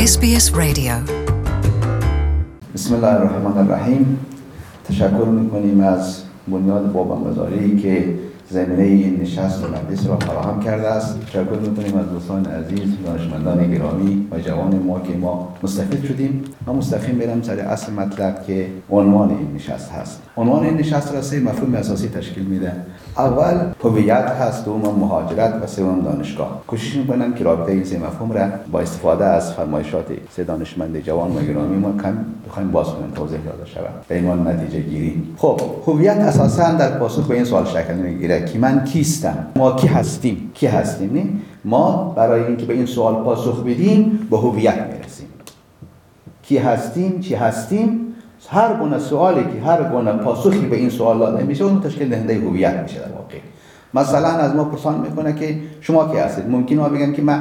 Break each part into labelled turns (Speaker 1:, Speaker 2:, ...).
Speaker 1: SBS Radio.
Speaker 2: بسم الله الرحمن الرحیم. تشکر میکنیم از بنیاد بابانگذاری که زمینه این نشست و مجلس را فراهم کرده است. تشکر میکنیم از دوستان عزیز، دانشمندان گرامی و جوان ما که ما مستفید شدیم. ما مستقیم بریم سر اصل مطلب که عنوان این نشست هست. عنوان این نشست را سه مفهوم اساسی تشکیل میده. اول هویت هست، دوم مهاجرت و سوم دانشگاه. کوشش میکنم که رابطه این سه مفهوم را با استفاده از فرمایشات سه دانشمند جوان و گرامی ما بخوایم باز کنیم، توضیح داده شود به عنوان نتیجه گیری. خب هویت اساسا در پاسخ به این سوال شکل میگیره که من کیستم، ما کی هستیم نه؟ ما برای اینکه به این سوال پاسخ بدیم به هویت میرسیم. کی هستیم، چی هستیم؟ هر گونه سوالی که هر گونه پاسخی به این سوال داده میشه اون تشکیل دهنده هویت میشه در واقع. مثلا از ما پرسان میکنه که شما کی هستید؟ ممکنه ما بگم که من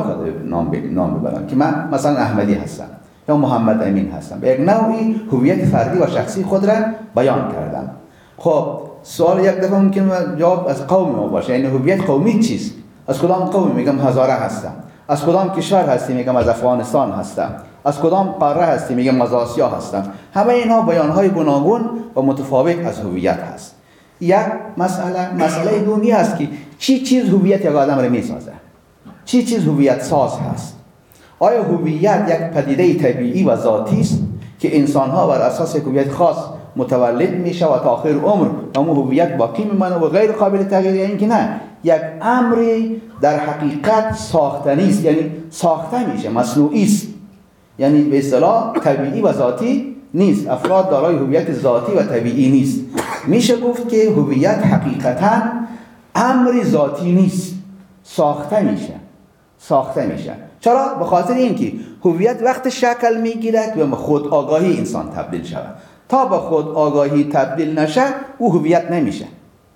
Speaker 2: نام ببرم که من مثلا احمدی هستم یا محمد امین هستم. به یک نوعی هویت فردی و شخصی خود را بیان کردم. خب سوال یک دفعه ممکنه جواب از قوم ما باشه، یعنی هویت قومی چیست؟ از کدام قومی؟ میگم هزاره هستم. از کدام کشور هستی؟ میگم از افغانستان هستم. از کدام قاره هستی؟ میگم از آسیا هستم. همه اینها بیانهای گوناگون و متفاوت از هویت هست. یک مسئله دومی هست که چی چیز هویت یک آدم را میسازه؟ چی چیز هویت ساز هست؟ آیا هویت یک پدیده طبیعی و ذاتی است که انسان‌ها بر اساس هویت خاص متولد میشه و تا آخر عمر اون هویت باقی میمونه و غیر قابل تغییر؟ یا اینکه نه، یک امری در حقیقت ساختنی است، یعنی ساخته میشه، مصنوعی است، یعنی به اصطلاح طبیعی و ذاتی نیست. افراد دارای هویت ذاتی و طبیعی نیست. میشه گفت که هویت حقیقتا امری ذاتی نیست، ساخته میشه. چرا؟ به خاطر اینکه هویت وقت شکل میگیره که به خود آگاهی انسان تبدیل شود. تا به خود آگاهی تبدیل نشه او هویت نمیشه.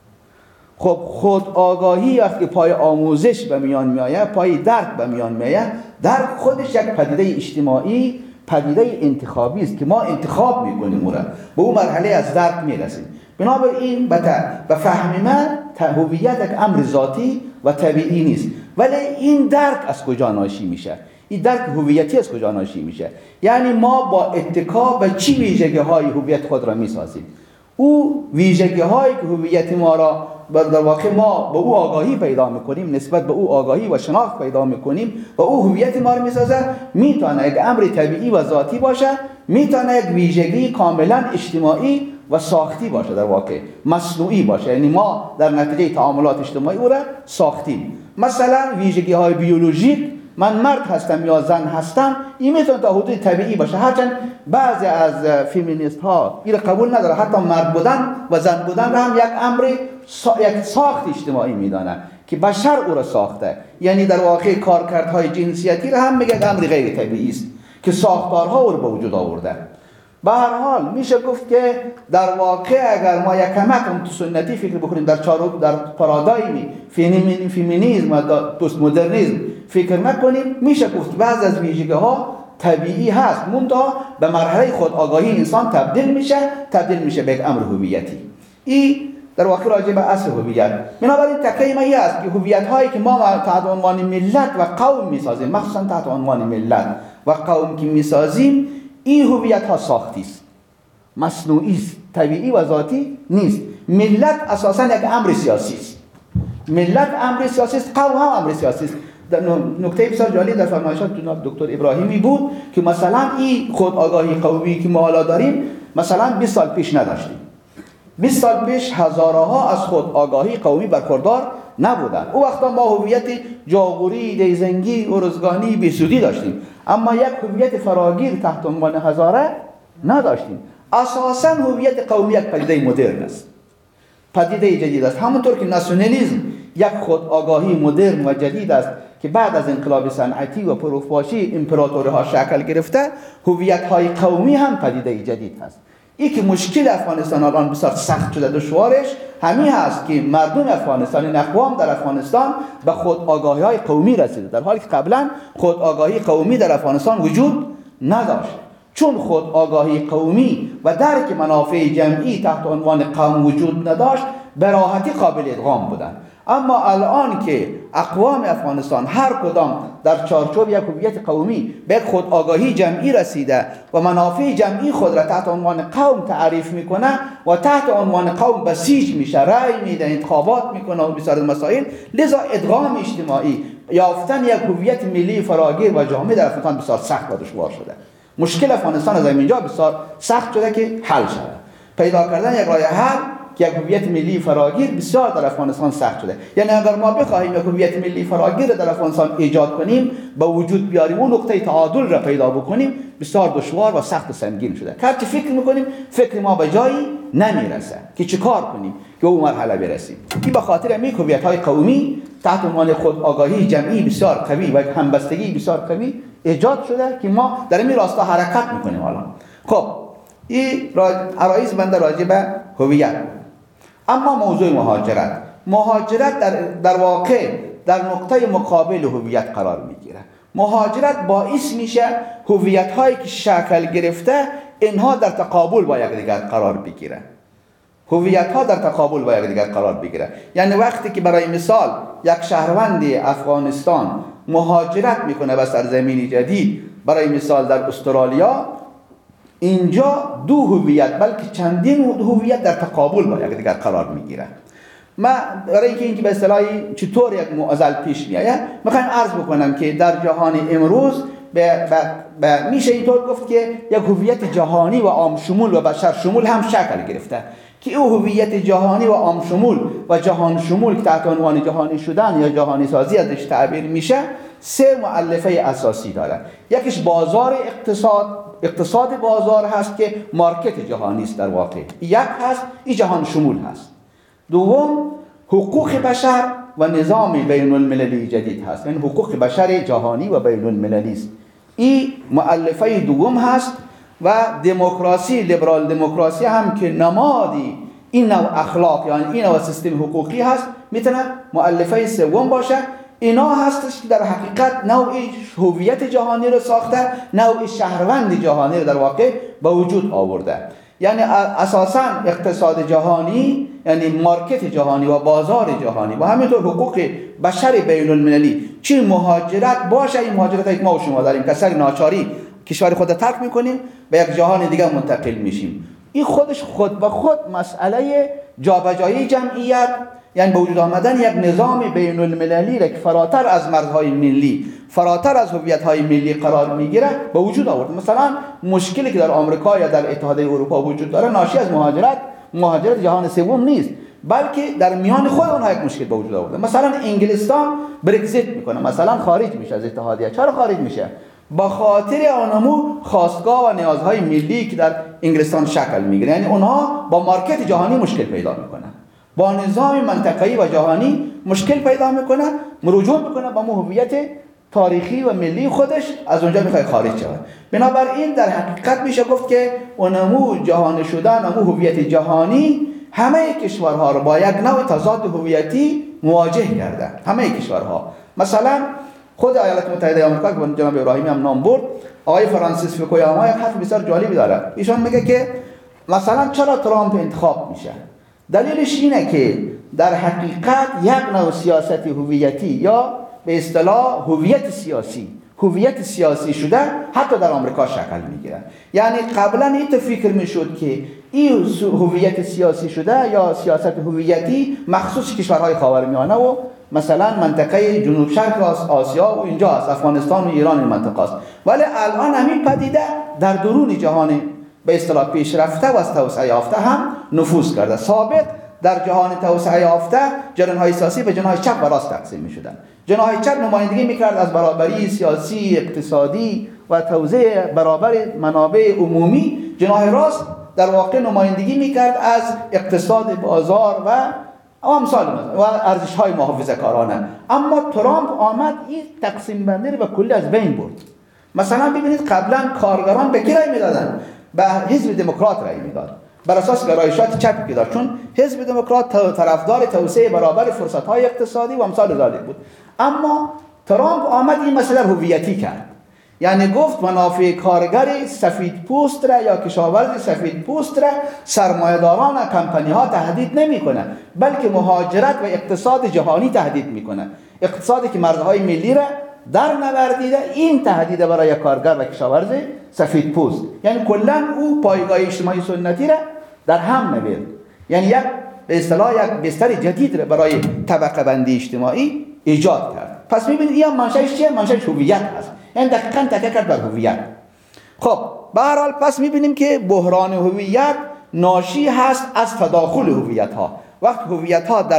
Speaker 2: خب خود آگاهی وقتی پای آموزش به میان میآید، پای درک به میان میآید، درک خودش یک پدیده اجتماعی، پدیده انتخابی است که ما انتخاب میکنیم اون را، به اون مرحله از درک میرسیم. بنابراین به فهم من هویت یک امر ذاتی و طبیعی نیست. ولی این درک از کجا ناشی میشه؟ این درک هویتی از کجا ناشی میشه؟ یعنی ما با اتکا به چی ویژگی‌های هویت خود را میسازیم؟ او ویژگی‌هایی که هویت ما را در واقع ما به او آگاهی پیدا میکنیم، نسبت به او آگاهی و شناخت پیدا میکنیم و او هویت ما را میسازه. میتونه یک امر طبیعی و ذاتی باشه، میتونه یک ویژگی کاملا اجتماعی و ساختی باشه، در واقع مصنوعی باشه، یعنی ما در نتیجه تعاملات اجتماعی او را ساختیم. مثلا ویژگی‌های بیولوژیک، من مرد هستم یا زن هستم، این میتونه تا حدود طبیعی باشه، هرچند بعضی از فیمینیست ها این قبول نداره، حتی مرد بودن و زن بودن را هم یک امر یک ساخت اجتماعی میدانه که بشر او را ساخته. یعنی در واقع کارکردهای جنسیتی را هم میگه امر غیر طبیعی است که ساختارها او را به وجود آورده. به هر حال میشه گفت که در واقع اگر ما یک کمک تو سنتی فکر بکنیم، در پارادایم فمینیسم و پست مدرنیسم فکر نکنیم، میشه گفت بعض از ویژگی‌ها طبیعی هست، منتها به مرحله خود آگاهی انسان تبدیل میشه به یک امر هویتی. این در واقع راجع به اصل هویت. بنابراین تکیه ما است که هویت‌هایی که ما تحت عنوان ملت و قوم میسازیم، مخصوصا تحت عنوان ملت و قوم که میسازیم، این هویت‌ها ساختی است، مصنوعی است، طبیعی و ذاتی نیست. ملت اساساً یک امر سیاسی است. قوم هم امر سیاسی است. نکته بسیار جالب در فرمایشات جناب دکتر ابراهیمی بود که مثلا این خود آگاهی قومی که ما حالا داریم مثلا 20 سال پیش نداشتیم. 20 سال پیش هزارها از خود آگاهی قومی برخوردار نبودن. او وقتا ما هویت جاغوری، دیزنگی، ارزگانی، بیسودی داشتیم، اما یک هویت فراگیر تحت عنوان هزاره نداشتیم. اساساً هویت قومی یک پدیده مدرن است، پدیده جدید است. همونطور که ناسیونالیسم یک خود آگاهی مدرن و جدید است که بعد از انقلاب صنعتی و پروفاشی امپراتوری‌ها شکل گرفته، هویت‌های قومی هم پدیده جدید است. این که مشکل افغانستان الان بسیار سخت شده، دشوارش همین هست که مردم افغانستان، این اقوام در افغانستان به خود آگاهی‌های قومی رسیده، در حالی که قبلا خود آگاهی قومی در افغانستان وجود نداشت. چون خود آگاهی قومی و درک منافع جمعی تحت عنوان قوم وجود نداشت، به راحتی قابل ادغام بودند. اما الان که اقوام افغانستان هر کدام در چارچوب یک هویت قومی به یک خود آگاهی جمعی رسیده و منافع جمعی خود را تحت عنوان قوم تعریف میکنه و تحت عنوان قوم بسیج میشه، رأی میده، انتخابات میکنه و بسیار مسائل، لذا ادغام اجتماعی، یافتن یک هویت ملی فراگیر و جامع در افغانستان بسیار سخت و دشوار شده. مشکل افغانستان از اینجا بسیار سخت شده که حل شده. پیدا کردن یک راه حل که یک هویت ملی فراگیر بسیار در افغانستان سخت شده. یعنی اگر ما بخواهیم یک هویت ملی فراگیر در افغانستان ایجاد کنیم، به وجود بیاریم، اون نقطه تعادل را پیدا بکنیم، بسیار دشوار و سخت و سنگین شده. هرچی فکر میکنیم فکر ما به جایی نمیرسه که چه کار کنیم که اون مرحله برسیم. این به خاطر همین هویت‌های قومی تحت عنوان خود آگاهی جمعی بسیار قوی و همبستگی بسیار قوی ایجاد شده که ما در این راستا حرکت میکنیم الان. خب این عرایض بنده راجع به هویت. اما موضوع مهاجرت در واقع در نقطه مقابل هویت قرار میگیره. مهاجرت باعث میشه هویت هایی که شکل گرفته اینها در تقابل با یکدیگر قرار بگیره. هویت ها در تقابل با یکدیگر قرار بگیره. یعنی وقتی که برای مثال یک شهروند افغانستان مهاجرت میکنه به سرزمینی جدید، برای مثال در استرالیا، اینجا دو هویت بلکه چندین هویت در تقابل با یکدیگر قرار میگیره. ما برای اینکه به اصطلاح چطور یک معضل پیش میاد میخوایم عرض بکنم که در جهان امروز میشه اینطور گفت که یک هویت جهانی و عام شمول و بشر شمول هم شکل گرفته که او هویت جهانی و عام شمول و جهان شمول که تحت عنوان جهانی شدن یا جهانی سازی ازش تعبیر میشه، سه مؤلفه اساسی داره. یکیش بازار اقتصاد بازار هست که مارکت جهانی است در واقع. یک هست این جهان شمول هست. دوم حقوق بشر و نظام بین المللی جدید هست، یعنی حقوق بشر جهانی و بین المللی است. این مؤلفه دوم هست. و دموکراسی، لیبرال دموکراسی هم که نمادی این نوع اخلاق یعنی این نوع سیستم حقوقی هست، میتونه مؤلفه سوم باشه. اینا هستش که در حقیقت نوع هویت جهانی رو ساخته، نوع شهروند جهانی رو در واقع به وجود آورده. یعنی اساساً اقتصاد جهانی یعنی مارکت جهانی و بازار جهانی و همینطور حقوق بشر بین المللی، چه مهاجرت باشه، این مهاجرت که ما و شما داریم که سر ناچاری کشور خود ترک میکنیم به یک جهان دیگه منتقل میشیم. این خودش خود به خود مسئله جابجایی جمعیت، یعنی به وجود آمدن یک نظام بین المللی که فراتر از مرزهای ملی، فراتر از هویت‌های ملی قرار میگیره به وجود آورد. مثلا مشکلی که در آمریکا یا در اتحادیه اروپا وجود داره ناشی از مهاجرت جهان سوم نیست، بلکه در میان خود اونها یک مشکل به وجود آورده. مثلا انگلستان برگزیت میکنه، مثلا خارج میشه از اتحادیه. چرا خارج میشه؟ با خاطر آنمو خواستگاه و نیازهای ملی که در انگلستان شکل میگیره. یعنی اونها با مارکت جهانی مشکل پیدا میکنن، با نظام منطقه‌ای و جهانی مشکل پیدا میکنه، رجوع میکنه با هویت تاریخی و ملی خودش، از اونجا میخواد خارج شود. بنابراین در حقیقت میشه گفت که اونمو جهانی شدن، اونمو هویت جهانی همه کشورها رو با یک نوع تضاد هویتی مواجه کرده. همه کشورها، مثلا خود ایالات متحده آمریکا که جناب ابراهیمی هم نام برد، آقای فرانسیس فوکویاما یک حرف بسیار جالبی داره. ایشون میگه که مثلا چرا ترامپ انتخاب میشه؟ دلیلش اینه که در حقیقت یک نوع سیاست هویتی یا به اصطلاح هویت سیاسی شده حتی در آمریکا شکل میگیره. یعنی قبلا این فکر میشد که این هویت سیاسی شده یا سیاست هویتی مخصوص کشورهای خاورمیانه و مثلا منطقه جنوب شرق آسیا و اینجا است، افغانستان و ایران این منطقه است. ولی الان همین پدیده در درون جهان به اصطلاح پیشرفته و از توسعه یافته هم نفوذ کرده. سابق در جهان توسعه یافته جناح‌های سیاسی به جناح چپ و راست تقسیم می‌شدند. جناح چپ نمایندگی می‌کرد از برابری سیاسی، اقتصادی و توزیع برابر منابع عمومی. جناح راست در واقع نمایندگی می‌کرد از اقتصاد بازار و امثال و ارزش‌های محافظه‌کارانه. اما ترامپ آمد این تقسیم بندی رو به کلی از بین برد. مثلا ببینید قبلا کارگران به کی رأی میدادن؟ به حزب دموکرات رأی میداد بر اساس گرایشات چپی که داشت، چون حزب دموکرات طرفدار توسعه برابر فرصت‌های اقتصادی و امثال ذالک بود. اما ترامپ آمد این مسئله هویتی کرد. یعنی گفت منافع کارگر سفید پوست را یا کشاورز سفید پوست را سرمایه‌داران و کمپانی ها تهدید نمیکنه، بلکه مهاجرت و اقتصاد جهانی تهدید میکنه. اقتصادی که مرزهای ملی را در نوردیده، این تهدید برای کارگر و کشاورز سفید پوست. یعنی کلا او پایگاه اجتماعی سنتی را در هم نوید، یعنی یک به اصطلاح یک بستر جدید را برای طبقه بندی اجتماعی ایجاد کرد. پس میبینید این منشأش چیه؟ منشأش هویت هست، یعنی دقیقاً تکیه کرد بر هویت. خب به هر حال پس میبینیم که بحران هویت ناشی هست از تداخل هویت ها. وقت هویت ها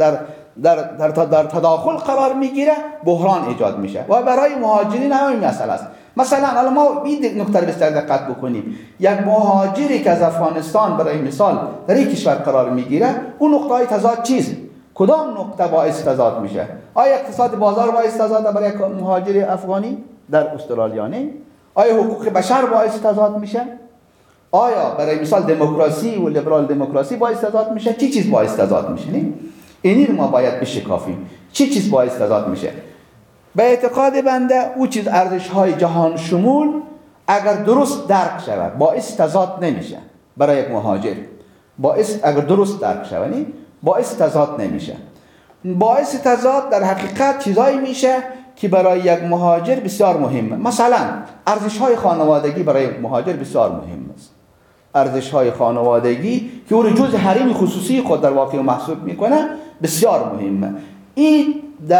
Speaker 2: در تداخل قرار میگیره بحران ایجاد میشه و برای مهاجرین هم این مسئله است. مثلا الان ما این نکته رو بسیار دقت بکنیم، یک مهاجری که از افغانستان برای مثال در این کشور قرار میگیره، اون نقطه تضاد چیست؟ کدام نقطه باعث تضاد میشه؟ آیا اقتصاد بازار باعث تضاد برای مهاجر افغانی در استرالیا نه؟ آیا حقوق بشر باعث تضاد میشه؟ آیا برای مثال دموکراسی و لیبرال دموکراسی باعث تضاد میشه؟ چی چیز باعث تضاد میشه؟ نه؟ اینی رو ما باید بشکافیم. چی چیز باعث تضاد میشه؟ به اعتقاد بنده او چیز ارزش‌های جهان شمول اگر درست درک شود باعث تضاد نمیشه برای یک مهاجر. اگر درست درک شود باعث تضاد نمیشه. باعث تضاد در حقیقت چیزایی میشه که برای یک مهاجر بسیار مهمه. مثلا ارزش‌های خانوادگی برای مهاجر بسیار مهم است. ارزش‌های خانوادگی که او رو جزء حریم خصوصی خود در واقع محسوب میکنه بسیار مهمه. این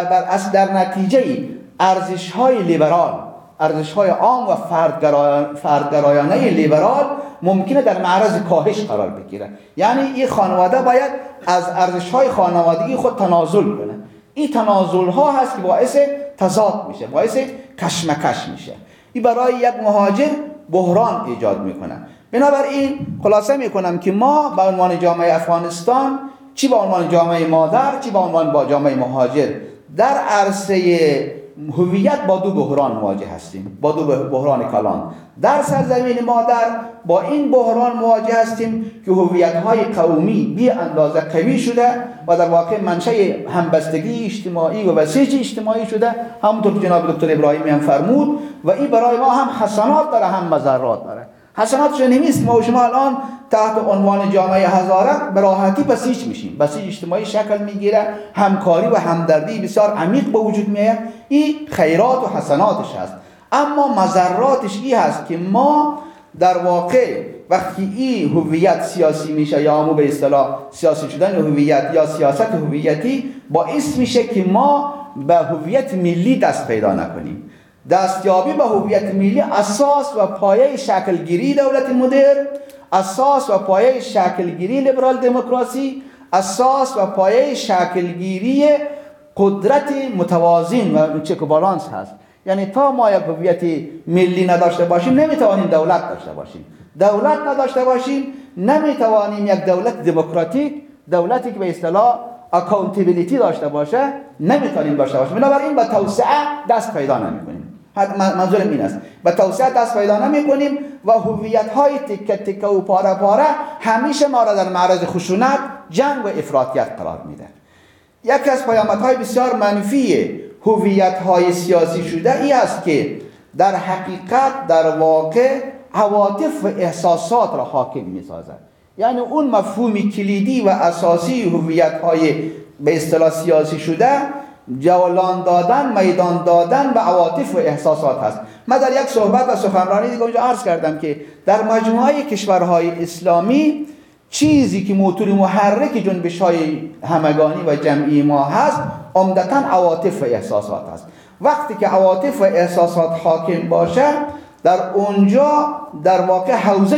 Speaker 2: در نتیجه ارزش‌های لیبرال، ارزش‌های عام و فردگرایانه لیبرال ممکنه در معرض کاهش قرار بگیره. یعنی این خانواده باید از ارزش‌های خانوادگی خود تنازل کنه. این تنازل‌ها هست که باعث تضاد میشه، باعث کشمکش میشه. این برای یک مهاجر بحران ایجاد میکنه. بنابراین خلاصه میکنم که ما به عنوان جامعه افغانستان، چی به عنوان جامعه مادر، چی به عنوان جامعه مهاجر، در عرصه هویت با دو بحران مواجه هستیم، با دو بحران کلان. در سرزمین مادر با این بحران مواجه هستیم که هویت‌های قومی بی اندازه قوی شده و در واقع منشأ همبستگی اجتماعی و بسیج اجتماعی شده، همونطور که جناب دکتر ابراهیمی هم فرمود. و این برای ما هم حسنات داره هم مضرات داره. حسناتش نیست ما و شما الان تحت عنوان جامعه هزارک به راحتی بسیج میشیم، بسیج اجتماعی شکل میگیره، همکاری و همدردی بسیار عمیق به وجود میاد. این خیرات و حسناتش هست. اما مضراتش این هست که ما در واقع وقتی این هویت سیاسی میشه یا همون به اصطلاح سیاسی شدن هویت یا سیاست هویتی باعث میشه که ما به هویت ملی دست پیدا نکنیم. دستیابی به هویت ملی اساس و پایه شکلگیری دولت مدرن، اساس و پایه شکلگیری لیبرال دموکراسی، اساس و پایه شکلگیری قدرت متوازن و چک و بالانس هست. یعنی تا ما یک هویت ملی نداشته باشیم نمیتوانیم دولت داشته باشیم. دولت نداشته باشیم نمیتوانیم یک دولت دموکراتیک، دولتی که به اصطلاح اکاونتیبیلیتی داشته باشه نمیتونیم داشته باشیم. بنابراین به توسعه دست پیدا نمیکنیم. منظورم این است، به توسعه دست پیدا نمیکنیم و هویت‌های تکه تکه و پاره پاره همیشه ما را در معرض خشونت، جنگ و افراطیت قرار میده. یکی از پیامدهای بسیار منفی هویت‌های سیاسی شده این است که در حقیقت در واقع عواطف و احساسات را حاکم می‌سازد. یعنی اون مفهوم کلیدی و اساسی هویت‌های به اصطلاح سیاسی شده جولان دادن، میدان دادن به عواطف و احساسات هست. من در یک صحبت و سخنرانی دیگه اونجا عرض کردم که در مجموعه کشورهای اسلامی چیزی که موتور محرک جنبش‌های همگانی و جمعی ما هست عمدتاً عواطف و احساسات هست. وقتی که عواطف و احساسات حاکم باشه در اونجا در واقع حوزه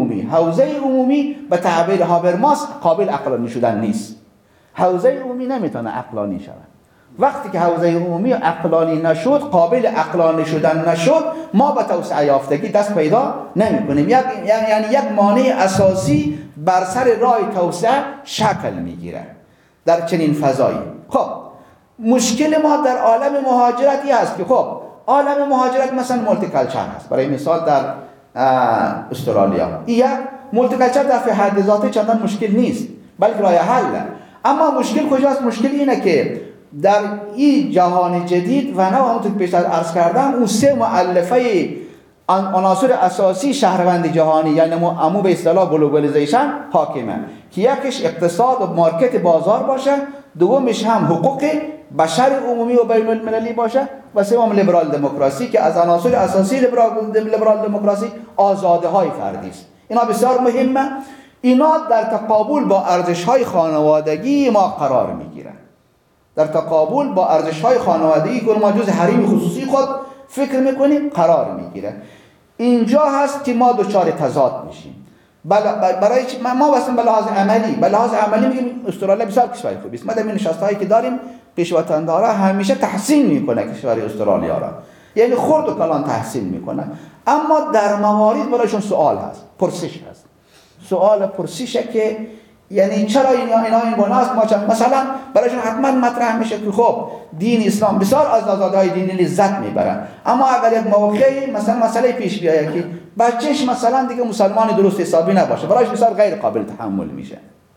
Speaker 2: عمومی به تعبیر هابرماس قابل عقلانی شدن نیست. حوزه عمومی نمیتونه عقلانی شود. وقتی که حوزه عمومی عقلانی نشد، قابل عقلانی شدن نشد، ما به توسعه یافتگی دست پیدا نمی‌کنیم. یعنی یک مانع اساسی بر سر راه توسعه شکل میگیره در چنین فضایی. خب مشکل ما در عالم مهاجرتی هست که خب عالم مهاجرت مثلا مولتی کالچر هست. برای مثال در استرالیا یک مولتی کالچر در حد ذاتی چندان مشکل نیست، بلکه راه حل. اما مشکل کجاست؟ مشکل اینه که در این جهان جدید و نه همونطور که پیش عرض کردم اون سه مؤلفه عناصر اساسی شهروند جهانی یعنی امو به اصطلاح گلوبالیزیشن حاکمه که یکیش اقتصاد و مارکت بازار باشه، دومش هم حقوق بشر عمومی و بین المللی باشه و سوم لیبرال دموکراسی که از عناصر اساسی لیبرال دموکراسی آزادی های فردی است. اینا بسیار مهمه. اینا در تقابل با ارزش های خانوادگی ما قرار میگیرن. در تقابل با ارزش های خانوادگی که ما جز حریم خصوصی خود فکر میکنیم قرار میگیره. اینجا هست که ما دچار تضاد میشیم. برای ما واسه به لحاظ عملی میگیم استرالیا بسیار کشور خوبی است. ما در این نشست‌هایی که داریم پیشواتندارا همیشه تحسین میکنه کشور استرالیا را، یعنی خرد و کلان تحسین میکنه، اما در موارد برایشون سوال هست، پرسش هست. سوال پرسشه که یعنی چرا این گناه است؟ ما مثلا برایشون حتما مطرح میشه که خب دین اسلام بسیار از آزادی‌های دینی لذت میبرن، اما اگر یک موقعی مثلا مسئله پیش بیاید که بچهش مثلا دیگه مسلمان درست حسابی نباشه، برایش بسیار غیر قابل تحمل میشه.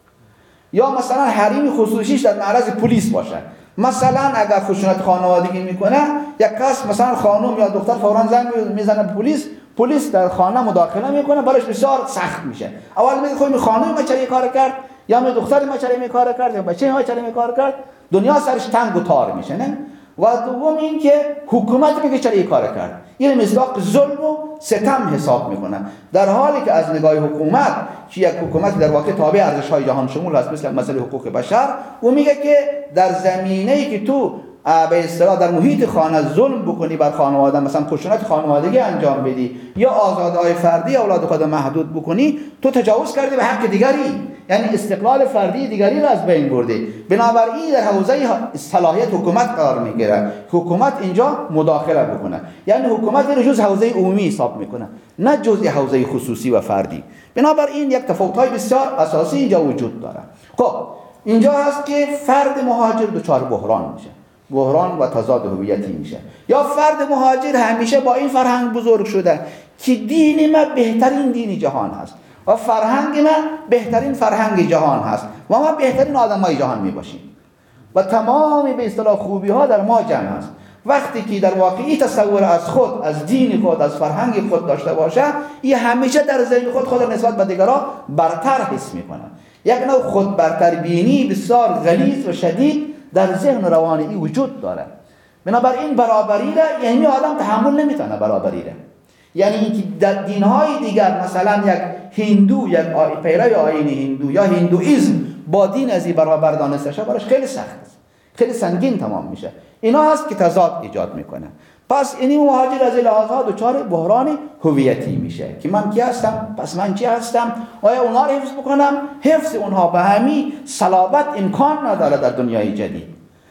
Speaker 2: یا مثلا حریم خصوصیش در معرض پلیس باشه، مثلا اگر خشونت خانوادگی میکنه یک کس مثلا خانم یا دختر فوراً زنگ میزنه پلیس در خانه مداخله میکنه، برایش بسیار سخت میشه. اول میگه خب خانم ما چرا کار کرد، یا می دختر ما چرا می کار کرد، یا بچه ما چرا می کار کرد، دنیا سرش تنگ و تار میشه نه. و دوم این که حکومت میگه چرا این کار کرد، این مصداق ظلم و ستم حساب میکنه، در حالی که از نگاه حکومت که یک حکومت در واقع تابع ارزش‌های جهان شمول هست مثل مسئله حقوق بشر، او میگه که در زمینه‌ای که تو به اصطلاح در محیط خانه ظلم بکنی بر خانواده، مثلا خشونت خانوادگی انجام بدی یا آزادی‌های فردی اولاد خود محدود بکنی، تو تجاوز کردی به حق دیگری، یعنی استقلال فردی دیگری را از بین بردی. بنابراین در حوزه صلاحیت حکومت قرار میگیره، حکومت اینجا مداخله بکنه، یعنی حکومت اینو جز حوزه عمومی حساب میکنه نه جز حوزه خصوصی و فردی. بنابراین یک تفاوت‌های بسیار اساسی اینجا وجود داره. خب اینجا هست که فرد مهاجر دچار بحران میشه، بحران و تضاد هویتی میشه. یا فرد مهاجر همیشه با این فرهنگ بزرگ شده که دین ما بهترین دین جهان هست و فرهنگ ما بهترین فرهنگ جهان هست و ما بهترین آدمای جهان میباشیم و تمامی به اصطلاح خوبی ها در ما جمع هست. وقتی که در واقعی تصور از خود، از دین خود، از فرهنگ خود داشته باشه، این همیشه در ذهن خود نسبت به دیگران برتر حس میکنه. یک نوع خود برتر بینی بسیار غلیظ و شدید در ذهن روانی وجود داره. بنابراین برابری را یعنی آدم تحمل نمیتونه برابری را، یعنی اینکه در دین‌های دیگر مثلا یک هندو، یک پیرو آیین هندو یا هندوئیسم با دین از این برابر دانسته شه، براش خیلی سخت است، خیلی سنگین تمام میشه. اینا هست که تضاد ایجاد میکنه. پس این مهاجر از لحاظها دچار بحران هویتی میشه که من کی هستم، پس من چی هستم، آیا اونها رو حفظ بکنم؟ حفظ اونها به همین صلابت امکان نداره در دنیای جدید.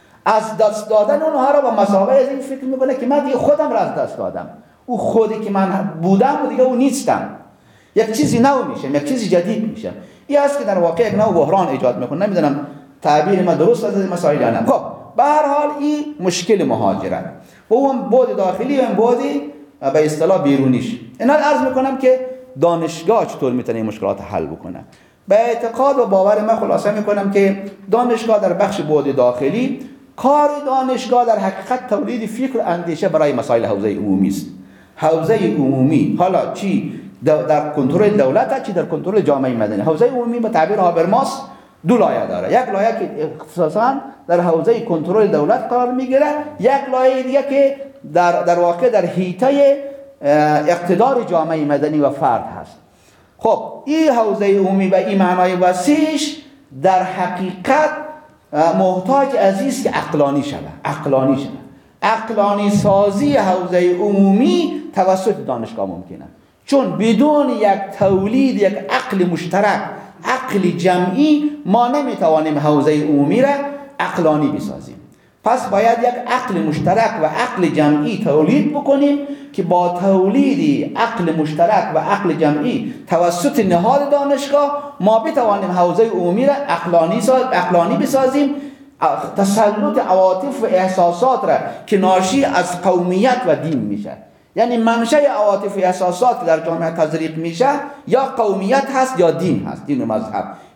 Speaker 2: از دست دادن اونها رو با مسابقه از این فکر میکنه که من دیگه خودم رو از دست دادم، او خودی که من بودم و دیگه او نیستم، یک چیزی نو میشه، یک چیزی جدید میشه. این است که در واقع یک نوع بحران ایجاد میکنه. نمیدونم تعبیر ما درست از این مسائل یا نه. خب به هر حال این مشکل مهاجرت و اون بود داخلی و اون بود به اصطلاح بیرونیش. اینا عرض میکنم که دانشگاه چطور میتونه این مشکلات حل بکنه. به اعتقاد و باور من خلاصه میکنم که دانشگاه در بخش بود داخلی، کار دانشگاه در حقیقت تولید فکر و اندیشه برای مسائل حوزه عمومی است. حوزه عمومی حالا چی در کنترل دولت چی در کنترل جامعه مدنی. حوزه عمومی به تعبیر هابرماس دو لایه داره، یک لایه که اختصاصا در حوزه کنترل دولت قرار میگیره، یک لایه دیگه که در واقع در حیطه اقتدار جامعه مدنی و فرد هست. خب این حوزه عمومی و این معنای وسیعش در حقیقت محتاج عزیز که عقلانی شود. عقلانی سازی حوزه عمومی توسط دانشگاه ممکنه، چون بدون یک تولید یک عقل مشترک، عقل جمعی، ما نمیتوانیم حوزه عمومی را عقلانی بسازیم. پس باید یک عقل مشترک و عقل جمعی تولید بکنیم که با تولید عقل مشترک و عقل جمعی توسط نهاد دانشگاه ما بتوانیم حوزه عمومی را عقلانی بسازیم. تسلط عواطف و احساسات را که ناشی از قومیت و دین میشه، یعنی منشأ عواطف و احساسات که در جامعه تزریق میشه یا قومیت هست یا دین هست، دین و مذهب.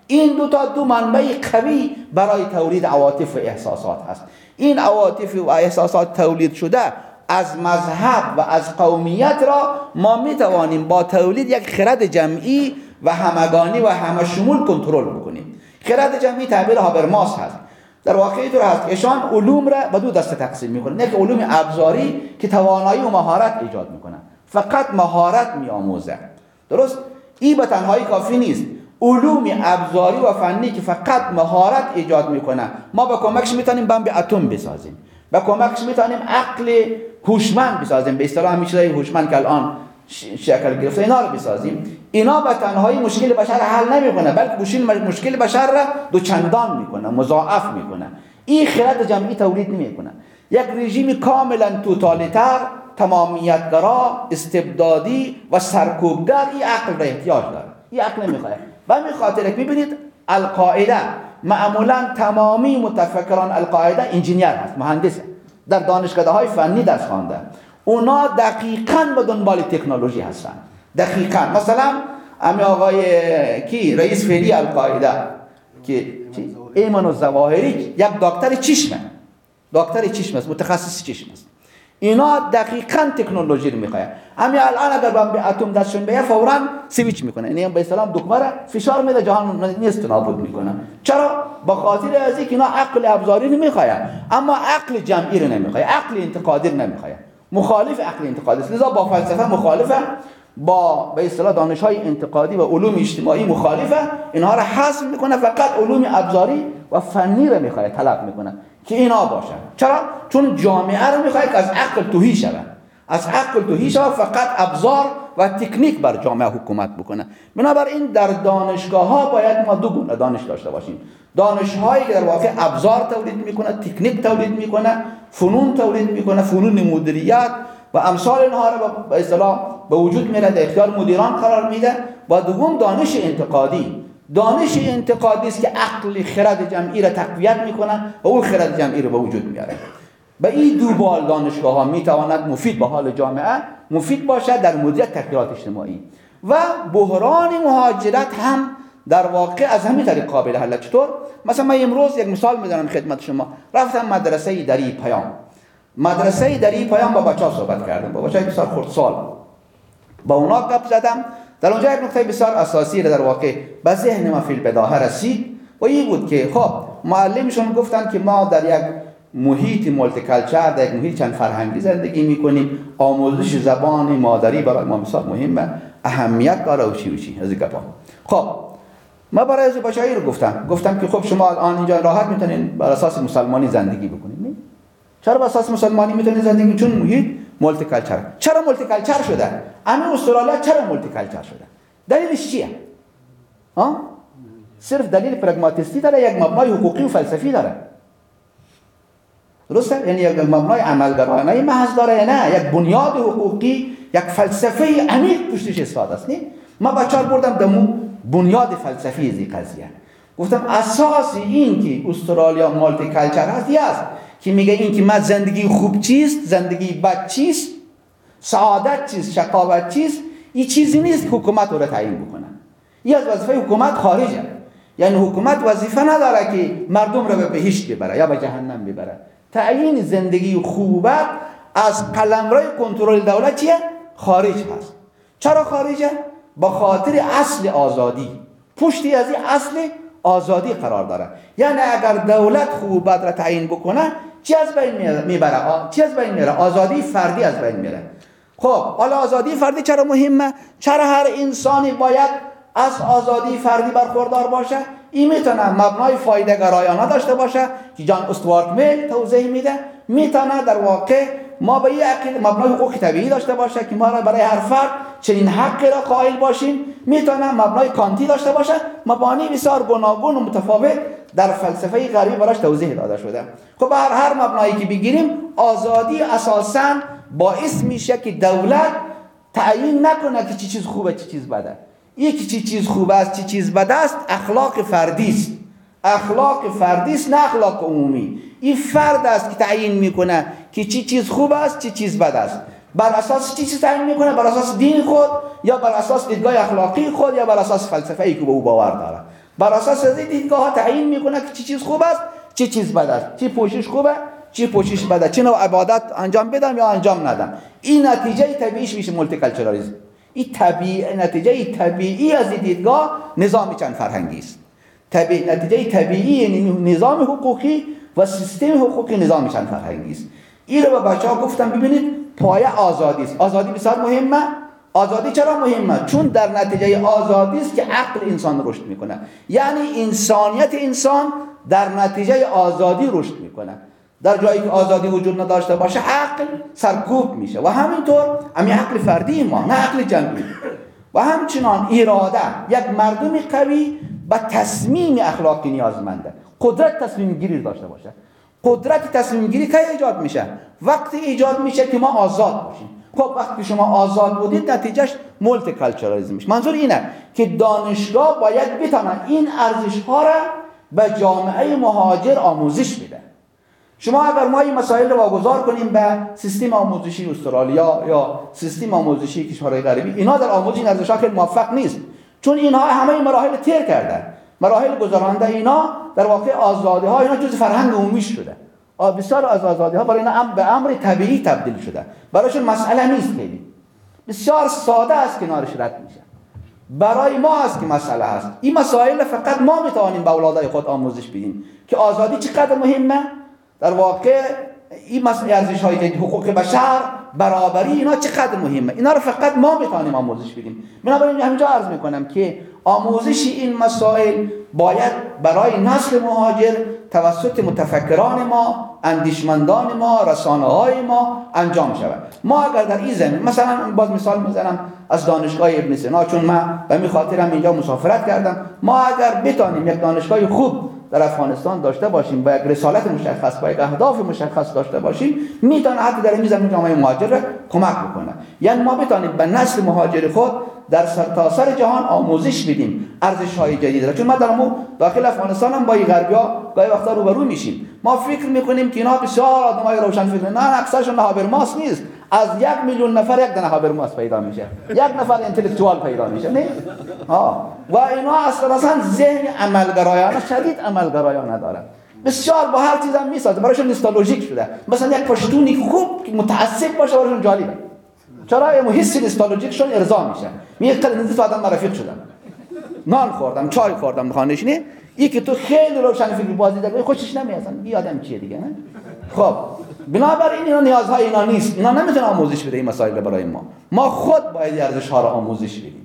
Speaker 2: این دو منبع قوی برای تولید عواطف و احساسات هست. این عواطف و احساسات تولید شده از مذهب و از قومیت را ما می توانیم با تولید یک خرد جمعی و همگانی و همه شمول کنترل بکنیم. خرد جمعی تعبیر هابرماس هست. در واقع اینطور هست که ایشان علوم را به دو دسته تقسیم میکنه. یک علوم ابزاری که توانایی و مهارت ایجاد میکنه، فقط مهارت میآموزه. درست؟ این به تنهایی کافی نیست. علوم ابزاری و فنی که فقط مهارت ایجاد میکنه، ما با کمکش میتونیم بمب اتم بسازیم، با کمکش میتونیم عقل هوشمند بسازیم، به اصطلاح همین چیزای هوشمند که الان شکل گرفته اینا رو بسازیم. اینا به تنهایی مشکل بشر حل نمیکنه، بلکه مشکل بشر را دوچندان میکنه، مضاعف میکنه. این خرد جمعی تولید نمیکنه. یک رژیم کاملا توتالیتر، تمامیتگرا، استبدادی و سرکوبگر این عقل را احتیاج داره. این عقل نمیخواد. و همین خاطر که میبینید القاعده معمولا تمامی متفکران القاعده انجینیر هست، مهندس هست. در دانشگاه‌های فنی درس خوانده. اونا دقیقاً به دنبال تکنولوژی هستن. دقیقاً. مثلا امی آقای رئیس فعلی القاعده که ایمن الظواهری یک دکتر چشمه. دکتر چشم است، متخصص چشم است. اینا دقیقاً تکنولوژی رو میخواد. همین الان اگر بمب اتم دستشون بیاد فوراً سویچ میکنه. یعنی به اصطلاح دکمه را فشار میده، جهان نیست نابود میکنه. چرا؟ به خاطر از اینکه اینا عقل ابزاری نمیخواد، اما عقل جمعی رو نمیخواد، عقل انتقادی رو نمیخواد. مخالف عقل انتقادی است. لذا با فلسفه مخالفه، با به اصطلاح دانش‌های انتقادی و علوم اجتماعی مخالفه. اینها را حذف میکنه، فقط علوم ابزاری و فنی رو میخواد طلب میکنه که اینا باشه. چرا؟ چون جامعه رو میخواد که از عقل تهی شود. از عقل تهی شود، فقط ابزار و تکنیک بر جامعه حکومت بکنه. بنابراین در دانشگاه‌ها باید ما دو گونه دانش داشته باشیم. دانش‌هایی که در واقع ابزار تولید میکنه، تکنیک تولید میکنه، فنون تولید میکنه، فنون مدیریت و امثال اینها رو به اصطلاح به وجود میاره، در اختیار مدیران قرار میده. و دوم دانش انتقادی. دانش انتقادی است که عقل خرد جمعی را تقویت میکنه و اون خرد جمعی را به وجود میاره. به این دو بال دانشگاه ها میتواند مفید به حال جامعه مفید باشد در مدیریت تغییرات اجتماعی. و بحران مهاجرت هم در واقع از همین طریق قابل حل. چطور؟ مثلا من امروز یک مثال میزنم خدمت شما. رفتم مدرسه دری پیام. مدرسه دری پیام با بچه‌ها صحبت کردم، با بچه‌های بسیار خردسال. با اونا گپ زدم. در اونجا یک نکته بسیار اساسی در واقع به ذهن ما فی البداهه رسید و این بود که خب معلمشون گفتن که ما در یک محیط مولتی کالچر، در یک محیط چند فرهنگی زندگی میکنیم، آموزش زبان مادری برای ما بسیار مهمه، اهمیت داره و چی از این گپا. خب ما برای از بچه‌ای رو گفتم که خب شما الان اینجا راحت میتونین بر اساس مسلمانی زندگی بکنید. چرا بر اساس مسلمانی میتونید زندگی؟ چون محیط مولتی کالچر. چرا مولتی کالچر شده؟ همین استرالیا چرا مولتی کالچر شده؟ دلیلش چیه؟ صرف دلیل پرگماتیستی داره، یک مبنای حقوقی و فلسفی داره. درسته؟ یعنی یک مبنای عملگرایانه محض داره، نه یک بنیاد حقوقی، یک فلسفه عمیق پشتش استفاده است. نه ما بچه‌ها بردم دمو بنیاد فلسفی از این قضیه. گفتم اساس این که استرالیا مولتی کالچر هست است که میگه این که ما زندگی خوب چیست، زندگی بد چیست، سعادت چیست، شقاوت چیست، این چیزی نیست که حکومت رو تعیین بکنه. این از وظیفه حکومت خارجه. یعنی حکومت وظیفه نداره که مردم رو به بهشت ببره یا به جهنم ببره. تعیین زندگی خوبت از قلمرو کنترل دولت چیه؟ خارج هست. چرا خارجه؟ با خاطر اصل آزادی. پشتی از این اصل آزادی قرار داره. یعنی اگر دولت خوبت را تعیین بکنه چی از بین میبره؟ چی از بین میره؟ آزادی فردی از بین میره. خب حالا آزادی فردی چرا مهمه؟ چرا هر انسانی باید از آزادی فردی برخوردار باشه؟ این میتونه مبنای فایده گرایانه داشته باشه که جان استوارت میل توضیح میده. میتونه در واقع ما به یک عقیده مبنای حقوق طبیعی داشته باشه که ما را برای هر فرد چنین حقی را قائل باشیم. میتونه مبنای کانتی داشته باشه. مبانی بسیار گوناگون و متفاوت در فلسفه غربی براش توضیح داده شده. خب هر مبنایی که بگیریم آزادی اساساً باعث میشه که دولت تعیین نکنه که چی چیز خوبه چی چیز بده. یکی چی چیز خوب است چی چیز بد است اخلاق فردی است. اخلاق فردی است، نه اخلاق عمومی. این فرد است که تعیین میکنه که چی چیز خوب است چی چیز بد است. بر اساس چی چیز تعیین میکنه؟ بر اساس دین خود، یا بر اساس دیدگاه اخلاقی خود، یا بر اساس فلسفه‌ای که به او باور داره. بر اساس از این دیدگاه ها تعیین میکنه که چه چیز خوب است، چه چیز بد است، چه پوشش خوبه، چه پوشش بده، چه نوع عبادت انجام بدم یا انجام ندم. این نتیجه طبیعیش میشه مولتی کالچرالیسم. این نتیجه طبیعی از دیدگاه نظام چند فرهنگی است. نتیجه طبیعی نظام حقوقی و سیستم حقوقی نظام چند فرهنگی است. این رو به بچه‌ها گفتم ببینید پایه آزادی است. آزادی بسیار مهمه. آزادی چرا مهمه؟ چون در نتیجه آزادی است که عقل انسان رشد میکنه. یعنی انسانیت انسان در نتیجه آزادی رشد میکنه. در جایی که آزادی وجود نداشته باشه عقل سرکوب میشه و همینطور همین عقل فردی ما نه عقل جمعی. و همچنان اراده، یک مردم قوی به تصمیم اخلاقی نیازمنده. قدرت تصمیم گیری داشته باشه. قدرت تصمیم گیری کی ایجاد میشه؟ وقتی ایجاد میشه که ما آزاد باشیم. خب وقتی شما آزاد بودید نتیجهش مولتی کالچرالیسم میشه. منظور اینه که دانشگاه باید بتونه این ارزش ها را به جامعه مهاجر آموزش بده. شما اگر ما این مسائل رو واگذار کنیم به سیستم آموزشی استرالیا یا سیستم آموزشی کشورهای غربی، اینا در آموزش این ارزش‌ها که موفق نیست، چون اینها همه مراحل طی کردن. مراحل گذرانده اینا در واقع آزادی‌ها اینا جز فرهنگ عمومی شده. بسیار از آزادی‌ها برای اینا به امر طبیعی تبدیل شده. برایشون مسئله نیست، خیلی بسیار ساده است کنارش رد میشه. برای ما است که مسئله هست. این مسائل فقط ما میتوانیم به اولادای خود آموزش بدیم که آزادی چقدر مهمه. در واقع این مسئله ارزش‌های حقوق بشر، برابری، اینا چقدر مهمه. اینا رو فقط ما میتونیم آموزش بدیم. بنابراین همینجا عرض میکنم که آموزش این مسائل باید برای نسل مهاجر توسط متفکران ما، اندیشمندان ما، رسانه‌های ما انجام شود. ما اگر در این زمین مثلا باز مثال میزنم از دانشگاه ابن سینا، چون من به همین خاطرم اینجا مسافرت کردم، ما اگر بتونیم یک دانشگاه خوب در افغانستان داشته باشیم، با یک رسالت مشخص، با یک اهداف مشخص داشته باشیم، میتونه حتی در این زمین جامعه مهاجر کمک بکنه. یعنی ما بتونیم به نسل مهاجر خود در سرتاسر جهان آموزش بدیم ارزش‌های جدید را. چون ما داخل افغانستان هم با این غربی‌ها گاهی وقتا روبرو میشیم. ما فکر میکنیم که اینا بسیار آدمای روشن فکر، نه اکثرشون هابرماس نیست. از 1,000,000 نفر یک دونه هابرماس پیدا میشه، یک نفر انتלקچوال پیدا میشه، نه و اینا اصلا ذهن عملگرایانه، شدید عملگرایانه دارن. بسیار با هر چیز هم میسازه، برایشون نوستالژیک شده. مثلا یک پشتونی خوب متعصب باشه برایشون جالبه. چرا؟ یه حس نوستالژیک شون ارضا میشه. میگه قد نزدیک آدم رفیق شدم، نان خوردم، چای خوردم خانه‌اش، نه این که تو خیلی روشن فکر بازی داری، خوشش نمیاد. این آدم چیه دیگه؟ نه خب بنابراین اینا نیازهای اینا نیست. اینا نمیتونه آموزش بده این مسائل برای ما. ما خود باید ارزش‌ها را آموزش بدیم.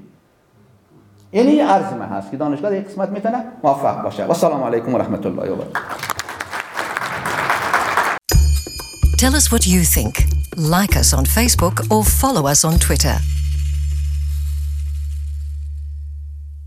Speaker 2: یعنی ارزمه هست که دانشگاه در یک قسمت میتونه موفق باشه. و السلام علیکم و رحمت الله و برکاته.
Speaker 1: Tell us what you think. Like us on Facebook or follow us on Twitter.